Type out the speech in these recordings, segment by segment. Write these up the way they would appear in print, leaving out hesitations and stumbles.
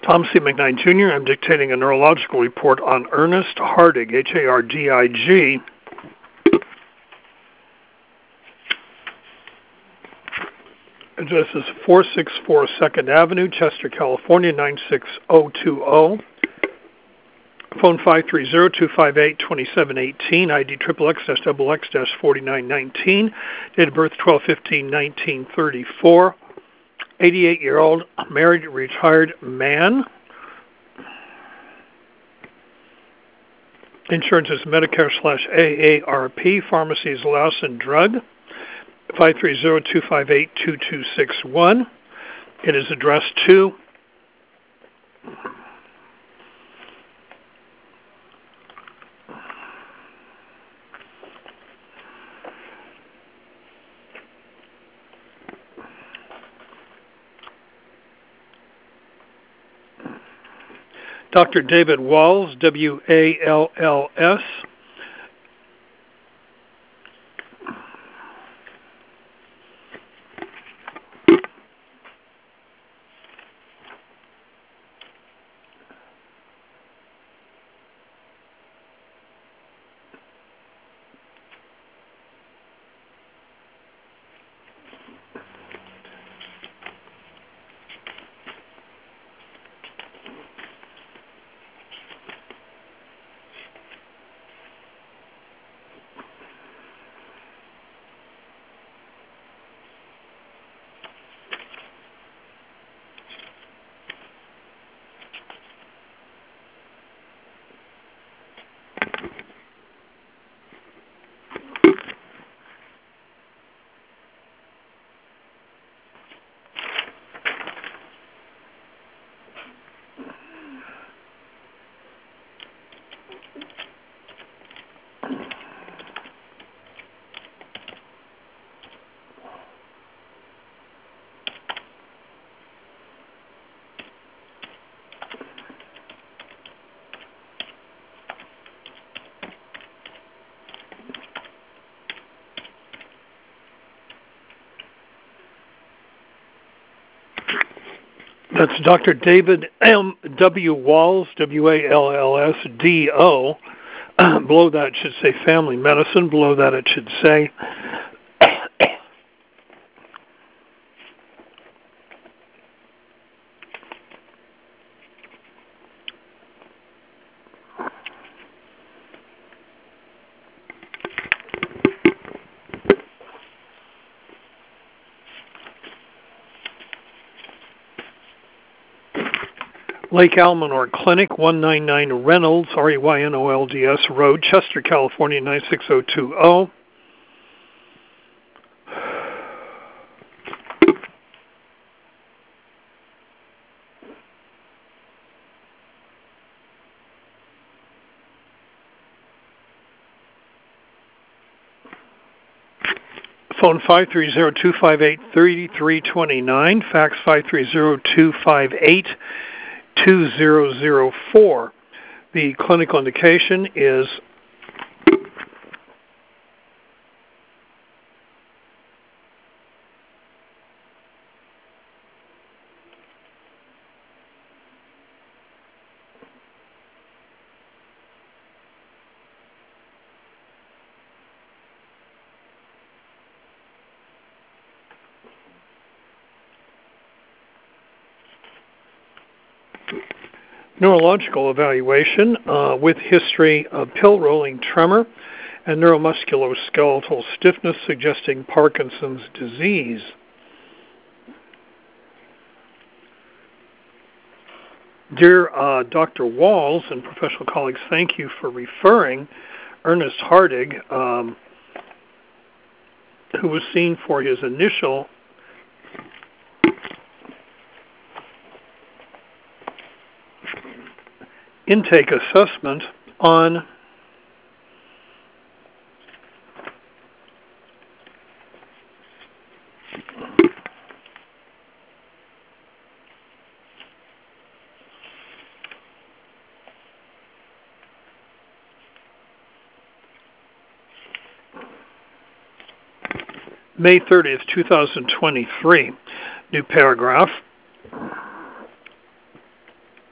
Tom C. McKnight, Jr. I'm dictating a neurological report on Ernest Hardig, Hardig. Address is 464 2nd Avenue, Chester, California, 96020. Phone 530-258-2718, ID XXX-XX-4919. Date of birth 12/15/1934. 88-year-old, married, retired man. Insurance is Medicare/AARP. Pharmacy is Lawson Drug. 530-258-2261. It is addressed to Dr. David Walls, Walls. That's Dr. David W. Walls, Wallsdo. Below that it should say family medicine. Below that it should say Lake Almanor Clinic, 199 Reynolds, Reynolds Road, Chester, California, 96020. Phone 530-258-3329, fax 530-258-2004. The clinical indication is neurological evaluation with history of pill-rolling tremor and neuromusculoskeletal stiffness suggesting Parkinson's disease. Dear Dr. Walls and professional colleagues, thank you for referring Ernest Hardig, who was seen for his initial intake assessment on May 30th, 2023. New paragraph.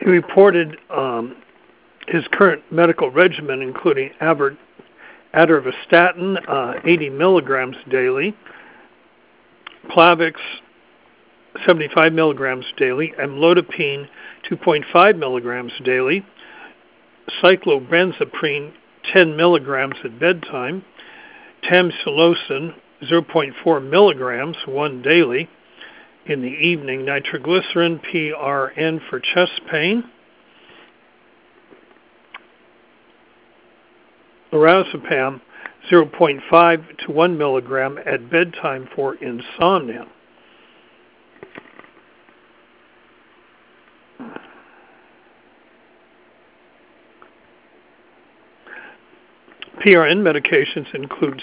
He reported his current medical regimen, including atorvastatin, 80 milligrams daily, Plavix, 75 milligrams daily, amlodipine, 2.5 milligrams daily, cyclobenzaprine, 10 milligrams at bedtime, tamsulosin, 0.4 milligrams, one daily. In the evening, nitroglycerin, PRN for chest pain, lorazepam, 0.5 to 1 milligram at bedtime for insomnia. PRN medications include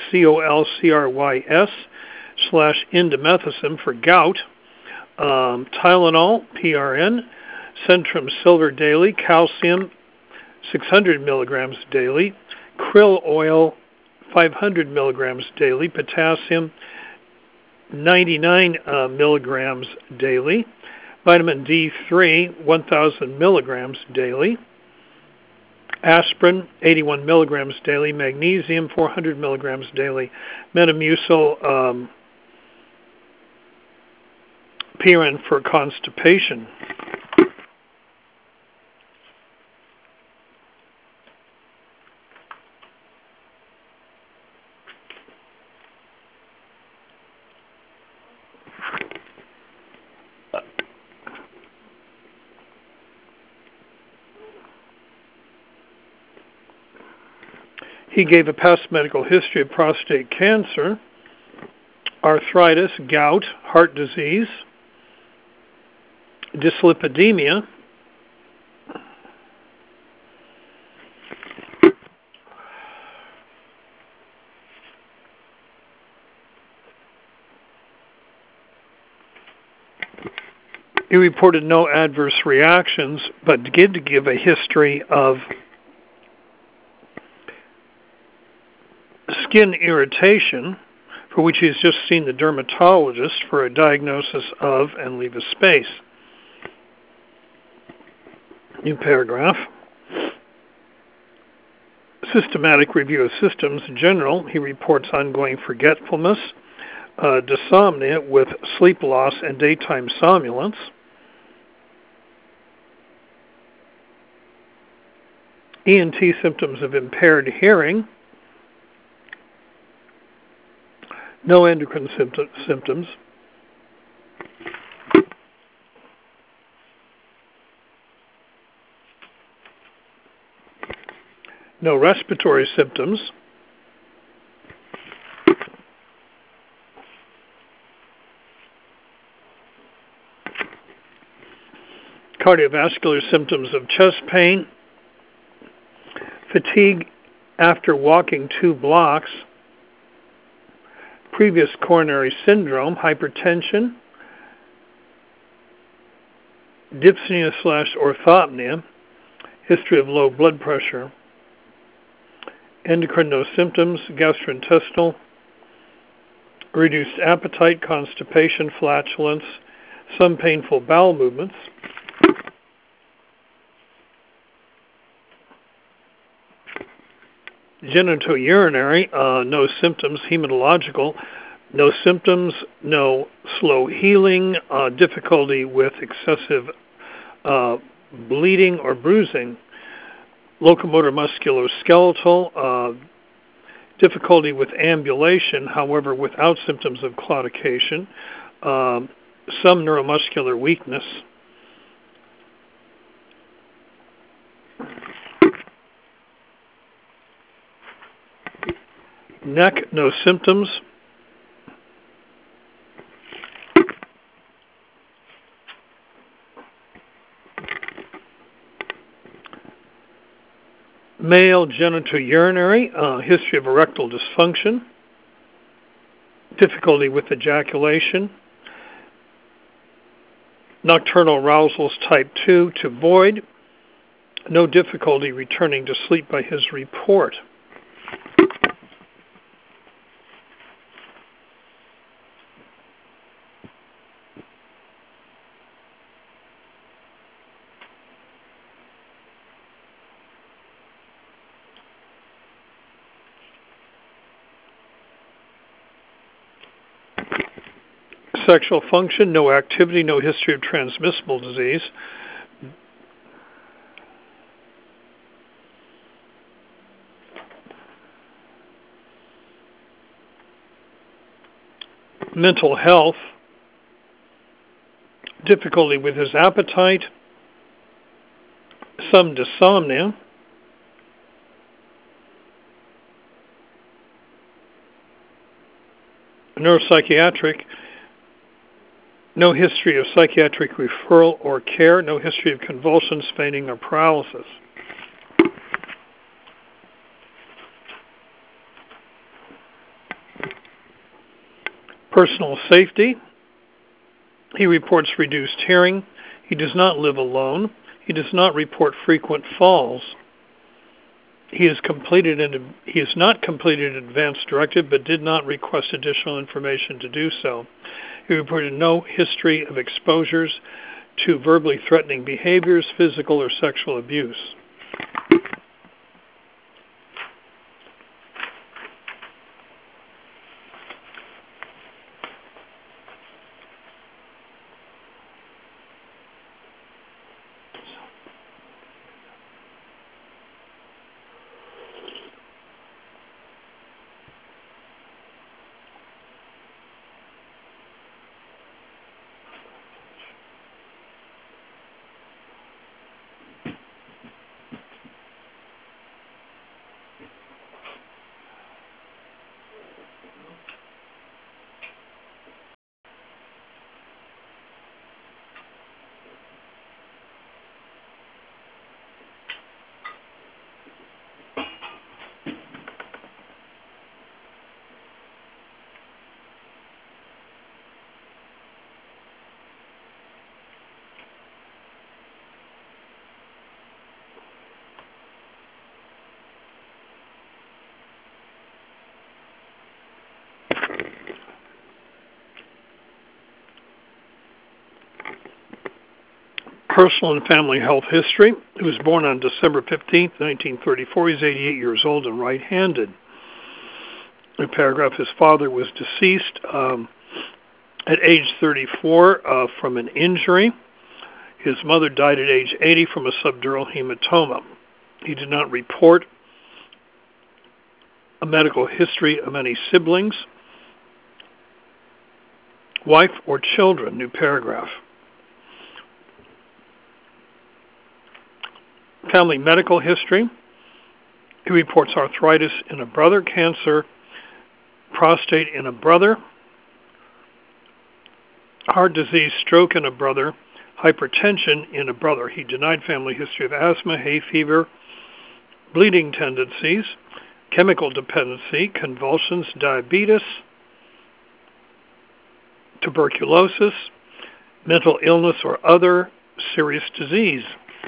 COLCRYS/indomethacin for gout, Tylenol, PRN, Centrum Silver daily, calcium, 600 milligrams daily, krill oil, 500 milligrams daily, potassium, 99 milligrams daily, vitamin D3, 1,000 milligrams daily, aspirin, 81 milligrams daily, magnesium, 400 milligrams daily, Metamucil, PRN for constipation. He gave a past medical history of prostate cancer, arthritis, gout, heart disease, dyslipidemia, he reported no adverse reactions, but did give a history of skin irritation, for which he has just seen the dermatologist for a diagnosis of, and leave a space. New paragraph. Systematic review of systems in general. He reports ongoing forgetfulness, dysomnia with sleep loss and daytime somnolence. ENT symptoms of impaired hearing. No endocrine symptoms. No respiratory symptoms. Cardiovascular symptoms of chest pain, fatigue after walking 2 blocks, previous coronary syndrome, hypertension, dyspnea/orthopnea, history of low blood pressure, endocrine no symptoms, gastrointestinal, reduced appetite, constipation, flatulence, some painful bowel movements. Genitourinary, no symptoms. Hematological, no symptoms, no slow healing, difficulty with excessive bleeding or bruising. Locomotor musculoskeletal, difficulty with ambulation, however, without symptoms of claudication, some neuromuscular weakness. Neck, no symptoms. Male genitourinary, history of erectile dysfunction, difficulty with ejaculation, nocturnal arousals type 2 to void, no difficulty returning to sleep by his report. Sexual function, no activity, no history of transmissible disease. Mental health, difficulty with his appetite, some dysomnia. Neuropsychiatric, no history of psychiatric referral or care, no history of convulsions, fainting, or paralysis. Personal safety, he reports reduced hearing. He does not live alone. He does not report frequent falls. He has not completed an advanced directive, but did not request additional information to do so. He reported no history of exposures to verbally threatening behaviors, physical or sexual abuse. Personal and family health history. He was born on December 15th, 1934. He's 88 years old and right-handed. In paragraph, his father was deceased at age 34 from an injury. His mother died at age 80 from a subdural hematoma. He did not report a medical history of any siblings, wife, or children. New paragraph. Family medical history. He reports arthritis in a brother, cancer, prostate in a brother, heart disease, stroke in a brother, hypertension in a brother. He denied family history of asthma, hay fever, bleeding tendencies, chemical dependency, convulsions, diabetes, tuberculosis, mental illness, or other serious disease.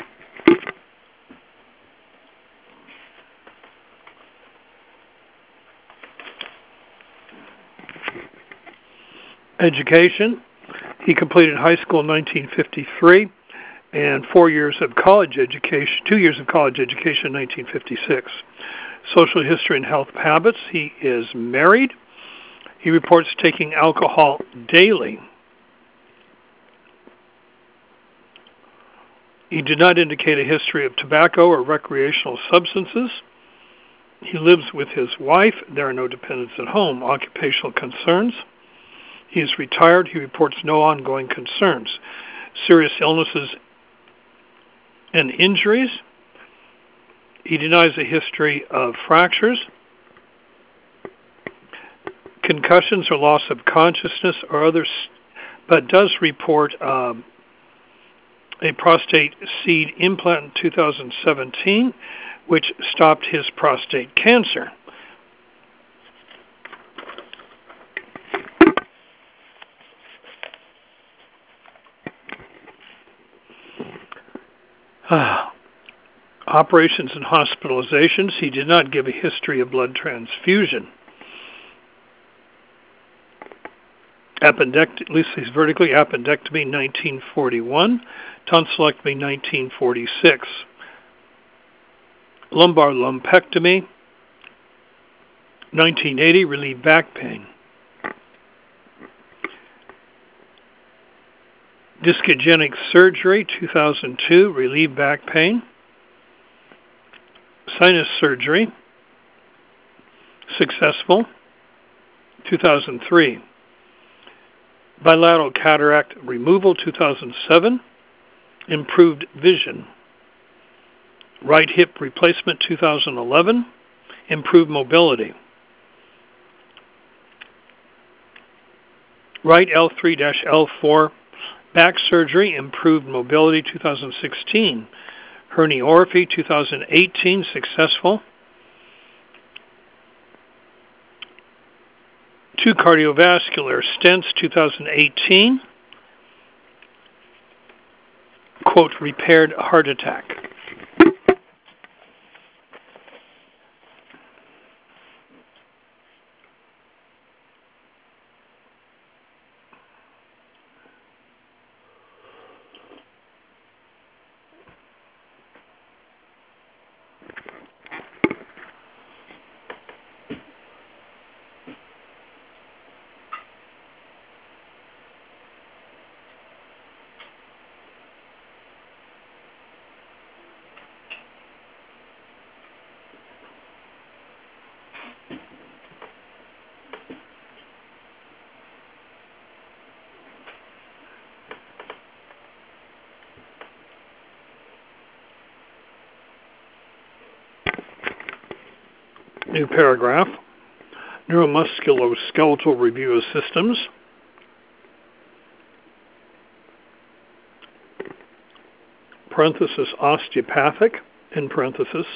Education. He completed high school in 1953 and 2 years of college education in 1956. Social history and health habits. He is married. He reports taking alcohol daily. He did not indicate a history of tobacco or recreational substances. He lives with his wife. There are no dependents at home. Occupational concerns. He is retired. He reports no ongoing concerns. Serious illnesses and injuries. He denies a history of fractures, concussions or loss of consciousness or others, but does report a prostate seed implant in 2017, which stopped his prostate cancer. Operations and hospitalizations. He did not give a history of blood transfusion. Appendectomy, at least he's vertically, appendectomy 1941, tonsillectomy 1946. Lumbar lumpectomy 1980, relieved back pain. Discogenic surgery, 2002, relieved back pain. Sinus surgery, successful, 2003. Bilateral cataract removal, 2007, improved vision. Right hip replacement, 2011, improved mobility. Right L3-L4 back surgery, improved mobility, 2016. Herniorrhaphy, 2018, successful. 2 cardiovascular stents, 2018. Quote, repaired heart attack. New paragraph. Neuromusculoskeletal review of systems. Parenthesis, osteopathic, in parenthesis.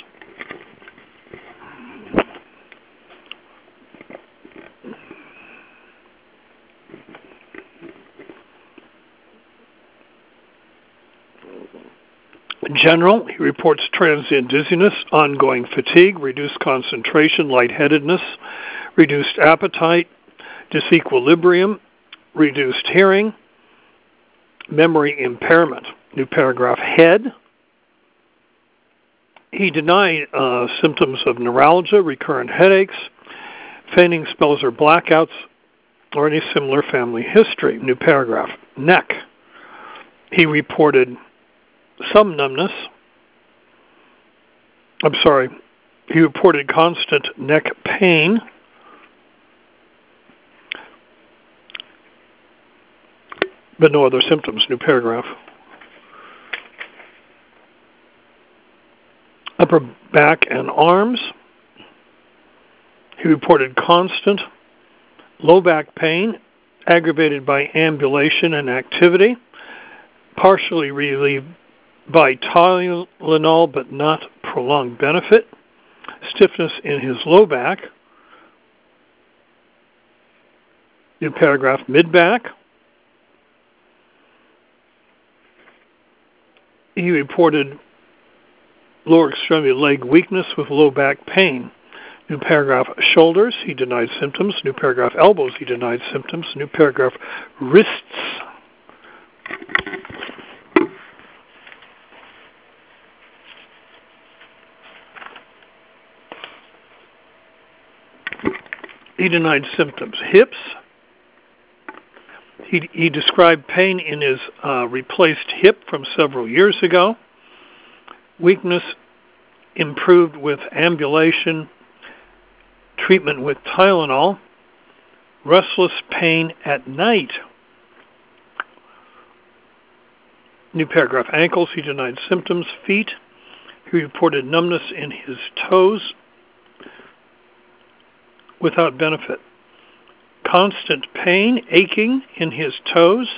General, he reports transient dizziness, ongoing fatigue, reduced concentration, lightheadedness, reduced appetite, disequilibrium, reduced hearing, memory impairment. New paragraph. Head. He denied symptoms of neuralgia, recurrent headaches, fainting spells or blackouts, or any similar family history. New paragraph. Neck. He reported some numbness. He reported constant neck pain. But no other symptoms. New paragraph. Upper back and arms. He reported constant low back pain, aggravated by ambulation and activity, partially relieved by Tylenol but not prolonged benefit, stiffness in his low back. New paragraph. Mid-back. He reported lower extremity leg weakness with low back pain. New paragraph. Shoulders. He denied symptoms. New paragraph. Elbows. He denied symptoms. New paragraph. Wrists. He denied symptoms. Hips. He described pain in his replaced hip from several years ago. Weakness improved with ambulation, treatment with Tylenol. Restless pain at night. New paragraph. Ankles. He denied symptoms. Feet. He reported numbness in his toes without benefit. Constant pain, aching in his toes.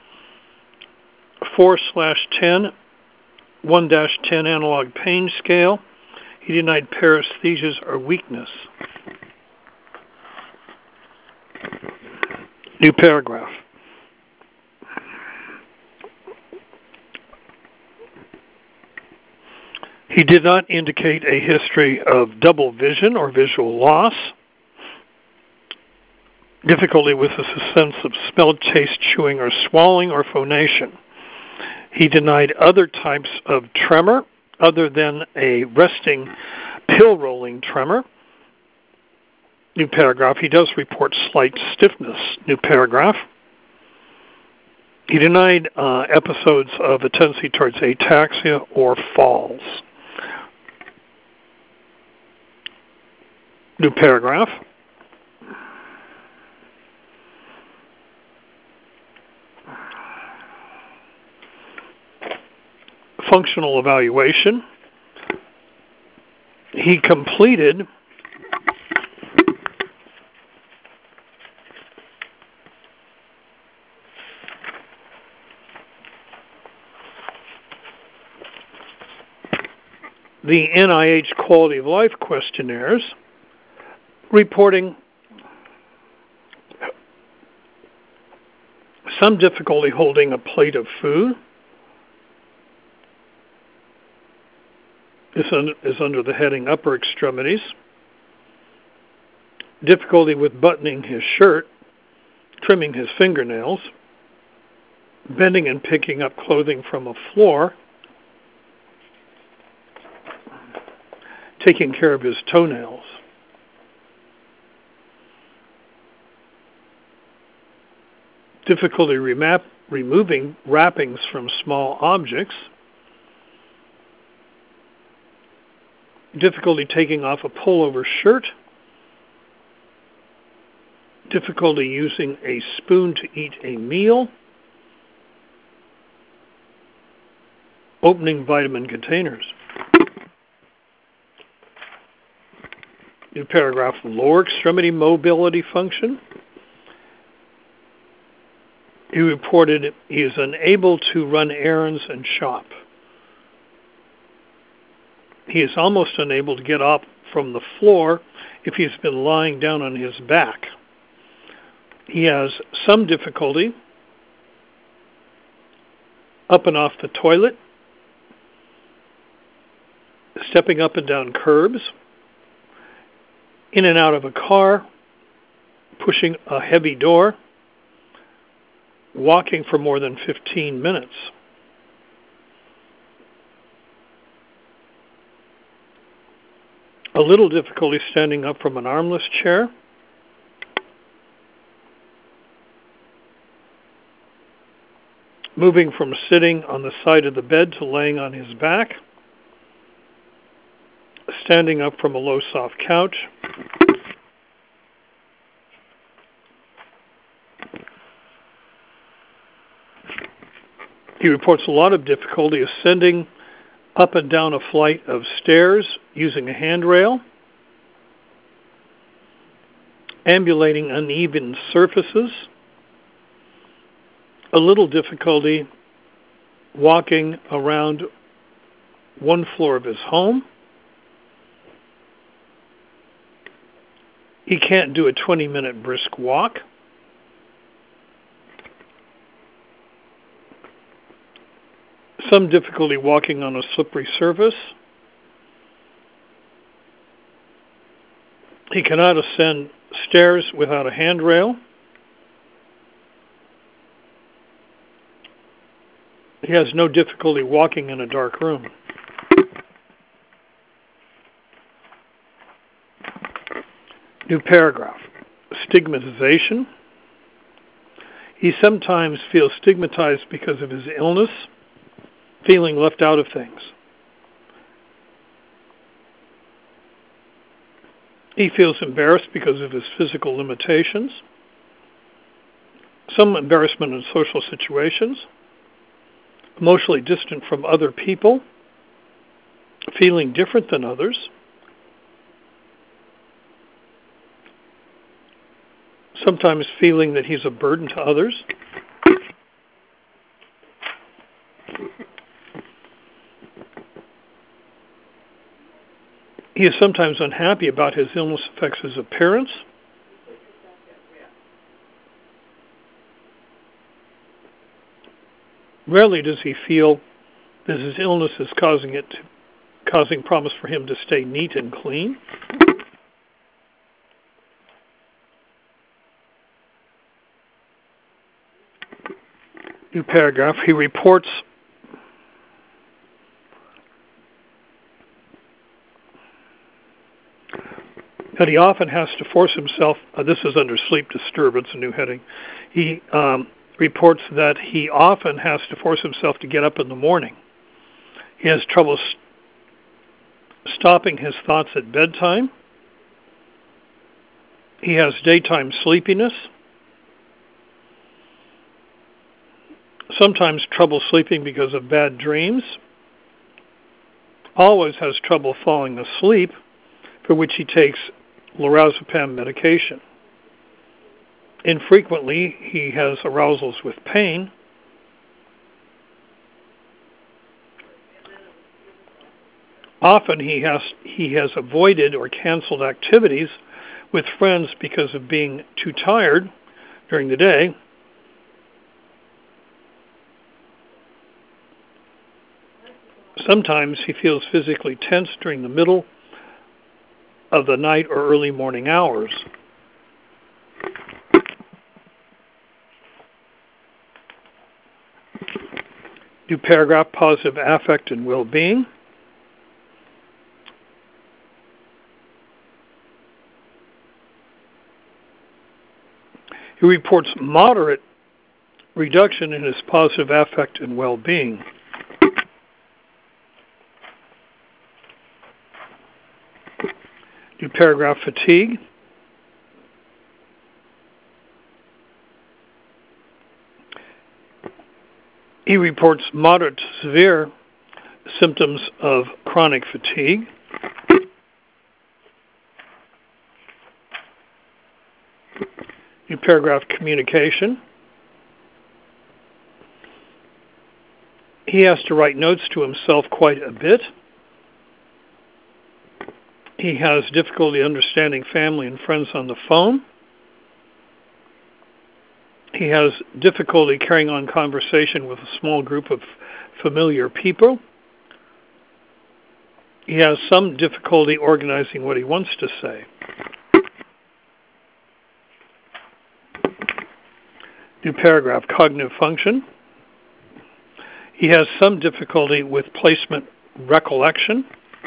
4/10, 1-10 analog pain scale. He denied paresthesias or weakness. New paragraph. He did not indicate a history of double vision or visual loss, difficulty with a sense of smell, taste, chewing, or swallowing, or phonation. He denied other types of tremor other than a resting pill-rolling tremor. New paragraph. He does report slight stiffness. New paragraph. He denied episodes of a tendency towards ataxia or falls. New paragraph. Functional evaluation. He completed the NIH Quality of Life questionnaires, reporting some difficulty holding a plate of food. This is under the heading upper extremities. Difficulty with buttoning his shirt, trimming his fingernails, bending and picking up clothing from a floor, taking care of his toenails. Difficulty removing wrappings from small objects. Difficulty taking off a pullover shirt. Difficulty using a spoon to eat a meal. Opening vitamin containers. New paragraph, lower extremity mobility function. He reported he is unable to run errands and shop. He is almost unable to get up from the floor if he's been lying down on his back. He has some difficulty up and off the toilet, stepping up and down curbs, in and out of a car, pushing a heavy door, walking for more than 15 minutes. A little difficulty standing up from an armless chair. Moving from sitting on the side of the bed to laying on his back. Standing up from a low soft couch. He reports a lot of difficulty ascending up and down a flight of stairs using a handrail, ambulating uneven surfaces, a little difficulty walking around one floor of his home. He can't do a 20-minute brisk walk. Some difficulty walking on a slippery surface. He cannot ascend stairs without a handrail. He has no difficulty walking in a dark room. New paragraph. Stigmatization. He sometimes feels stigmatized because of his illness, feeling left out of things. He feels embarrassed because of his physical limitations, some embarrassment in social situations, emotionally distant from other people, feeling different than others, sometimes feeling that he's a burden to others. He is sometimes unhappy about his illness affects his appearance. Rarely does he feel that his illness is causing problems for him to stay neat and clean. New paragraph. He reports that he often has to force himself, this is under sleep disturbance, a new heading. He reports that he often has to force himself to get up in the morning. He has trouble stopping his thoughts at bedtime. He has daytime sleepiness. Sometimes trouble sleeping because of bad dreams. Always has trouble falling asleep, for which he takes lorazepam medication. Infrequently, he has arousals with pain. Often he has avoided or canceled activities with friends because of being too tired during the day. Sometimes he feels physically tense during the middle of the night or early morning hours. New paragraph, positive affect and well-being. He reports moderate reduction in his positive affect and well-being. New paragraph, fatigue. He reports moderate to severe symptoms of chronic fatigue. New paragraph, communication. He has to write notes to himself quite a bit. He has difficulty understanding family and friends on the phone. He has difficulty carrying on conversation with a small group of familiar people. He has some difficulty organizing what he wants to say. New paragraph, cognitive function. He has some difficulty with placement recollection.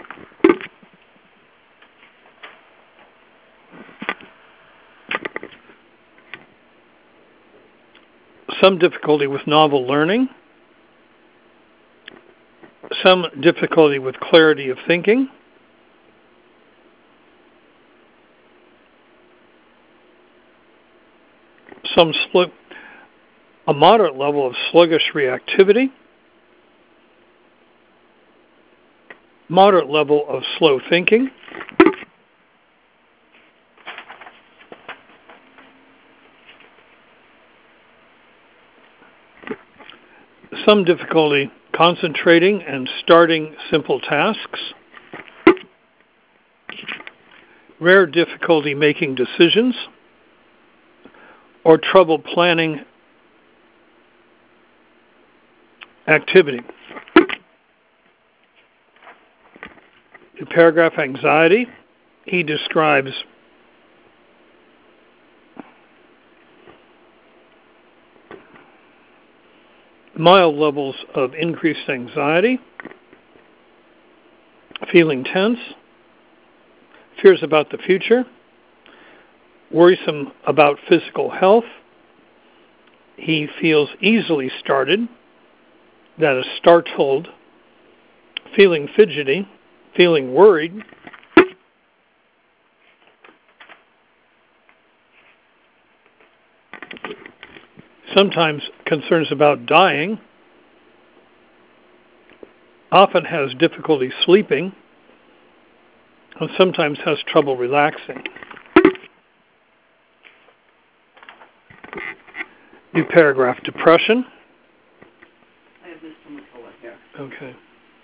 Some difficulty with novel learning. Some difficulty with clarity of thinking. A moderate level of sluggish reactivity. Moderate level of slow thinking. Some difficulty concentrating and starting simple tasks. Rare difficulty making decisions or trouble planning activity. In paragraph, anxiety. He describes mild levels of increased anxiety, feeling tense, fears about the future, worrisome about physical health. He feels easily started, that is startled, feeling fidgety, feeling worried, sometimes concerns about dying, often has difficulty sleeping, and sometimes has trouble relaxing. New paragraph, depression. I have this from the color here. Okay.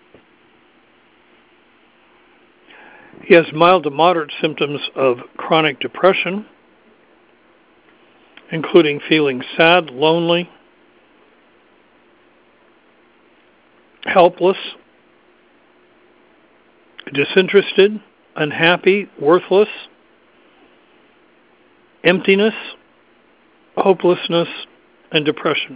He has mild to moderate symptoms of chronic depression, including feeling sad, lonely, helpless, disinterested, unhappy, worthless, emptiness, hopelessness, and depression.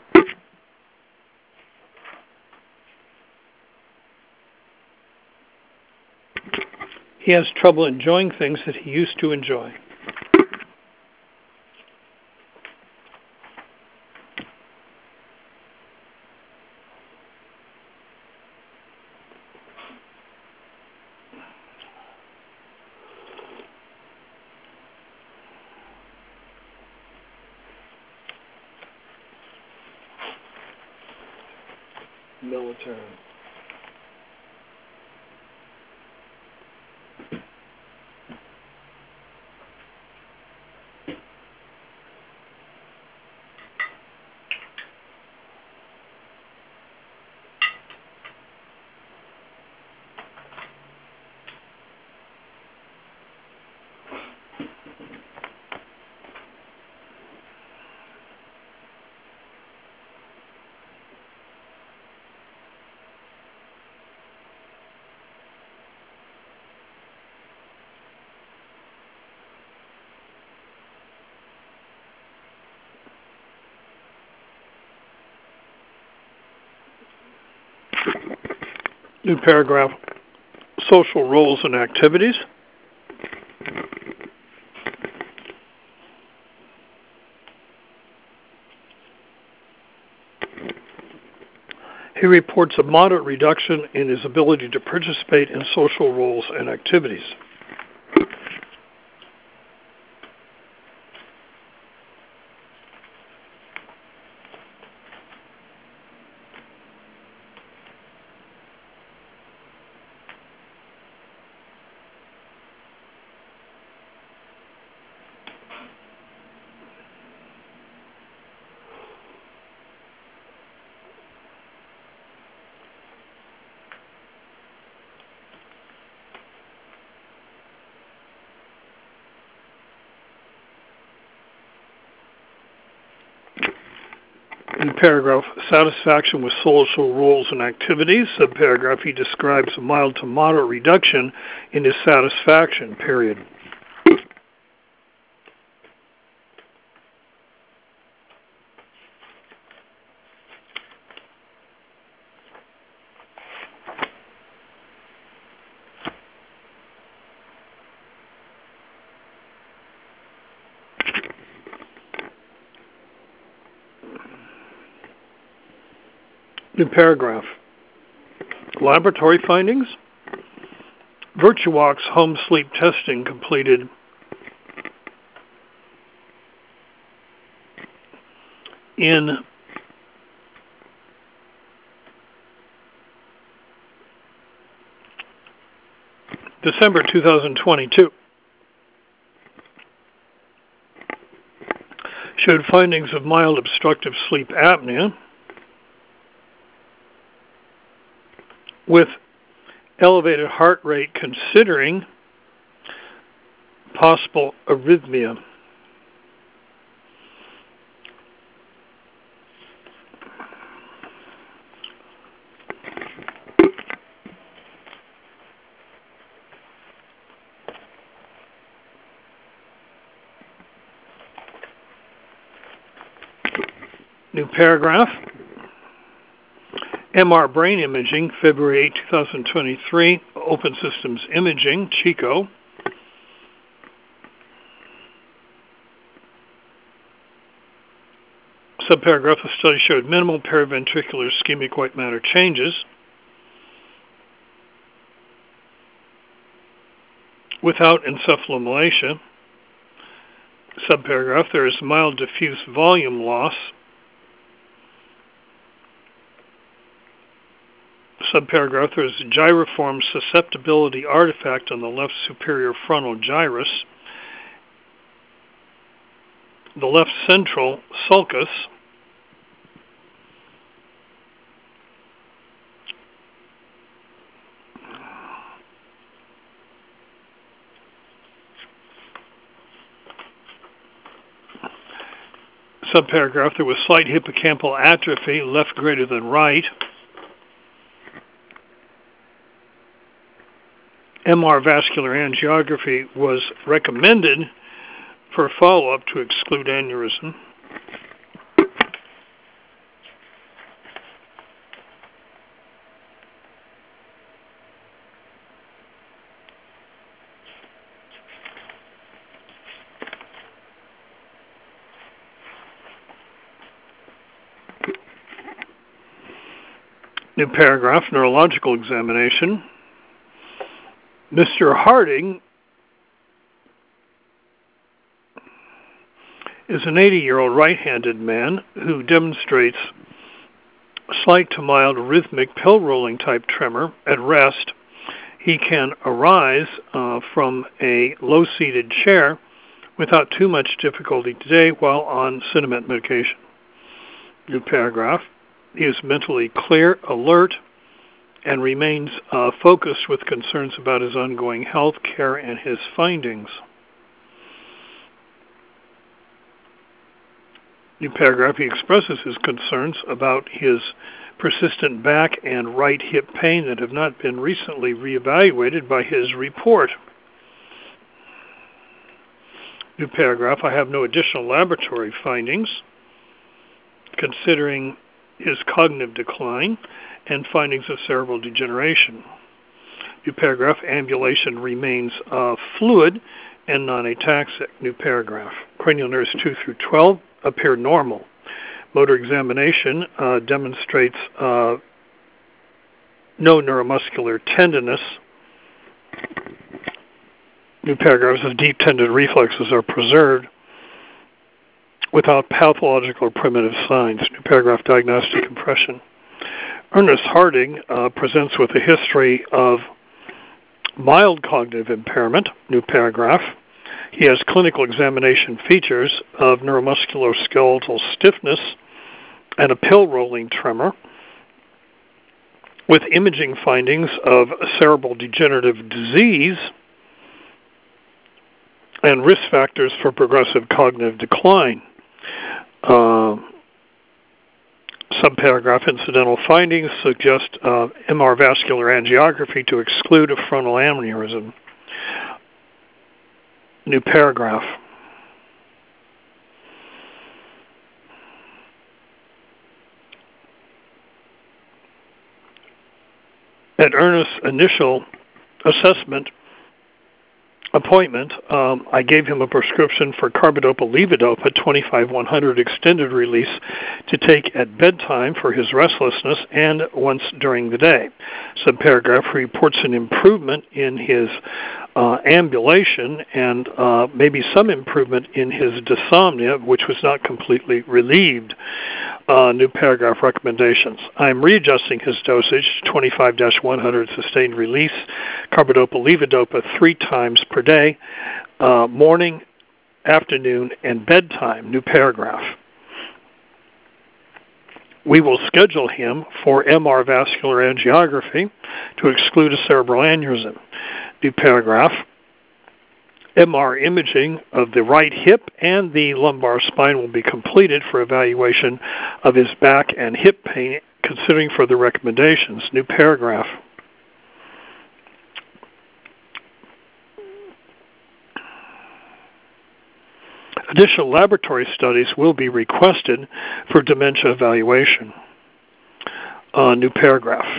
He has trouble enjoying things that he used to enjoy. military. New paragraph, social roles and activities. He reports a moderate reduction in his ability to participate in social roles and activities. In paragraph, satisfaction with social roles and activities, subparagraph, he describes a mild to moderate reduction in his satisfaction, period. New paragraph, laboratory findings. VirtuWalk's home sleep testing completed in December 2022 showed findings of mild obstructive sleep apnea with elevated heart rate considering possible arrhythmia. New paragraph. MR brain imaging, February 8, 2023, Open Systems Imaging, Chico. Subparagraph, the study showed minimal periventricular ischemic white matter changes without encephalomalacia. Subparagraph, there is mild diffuse volume loss. Subparagraph, there is a gyriform susceptibility artifact on the left superior frontal gyrus. The left central sulcus. Subparagraph, there was slight hippocampal atrophy, left greater than right. MR vascular angiography was recommended for follow-up to exclude aneurysm. New paragraph, neurological examination. Mr. Harding is an 80-year-old right-handed man who demonstrates slight to mild rhythmic pill rolling type tremor at rest. He can arise from a low-seated chair without too much difficulty today while on Sinemet medication. New paragraph. He is mentally clear, alert, and remains focused with concerns about his ongoing health care and his findings. New paragraph. He expresses his concerns about his persistent back and right hip pain that have not been recently reevaluated by his report. New paragraph. I have no additional laboratory findings considering his cognitive decline and findings of cerebral degeneration. New paragraph. Ambulation remains fluid and non-ataxic. New paragraph. Cranial nerves 2 through 12 appear normal. Motor examination demonstrates no neuromuscular tenderness. New paragraphs. His deep tendon reflexes are preserved without pathological or primitive signs. New paragraph. Diagnostic impression. Ernest Harding presents with a history of mild cognitive impairment. New paragraph. He has clinical examination features of neuromusculoskeletal stiffness and a pill-rolling tremor, with imaging findings of cerebral degenerative disease and risk factors for progressive cognitive decline. Subparagraph. Incidental findings suggest MR vascular angiography to exclude a frontal aneurysm. New paragraph. At Ernest's initial assessment appointment, I gave him a prescription for carbidopa-levodopa 25-100 extended release to take at bedtime for his restlessness and once during the day. Subparagraph. Reports an improvement in his ambulation and maybe some improvement in his dysomnia, which was not completely relieved. New paragraph. Recommendations. I'm readjusting his dosage to 25-100 sustained release carbidopa-levodopa 3 times per day, morning, afternoon, and bedtime. New paragraph. We will schedule him for MR vascular angiography to exclude a cerebral aneurysm. New paragraph. MR imaging of the right hip and the lumbar spine will be completed for evaluation of his back and hip pain, considering further recommendations. New paragraph. Additional laboratory studies will be requested for dementia evaluation. New paragraph.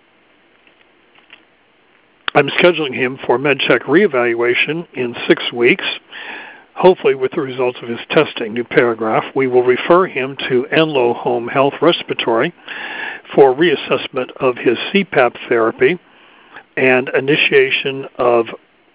I'm scheduling him for MedCheck reevaluation in 6 weeks, hopefully with the results of his testing. New paragraph. We will refer him to Enloe Home Health Respiratory for reassessment of his CPAP therapy and reinitiation of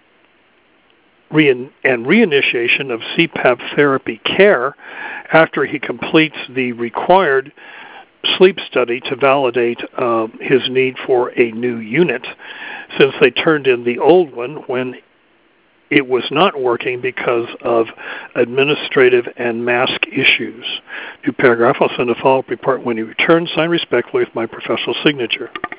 CPAP therapy care after he completes the required sleep study to validate his need for a new unit, since they turned in the old one when it was not working because of administrative and mask issues. New paragraph. I'll send a follow-up report when he returns. Signed respectfully with my professional signature.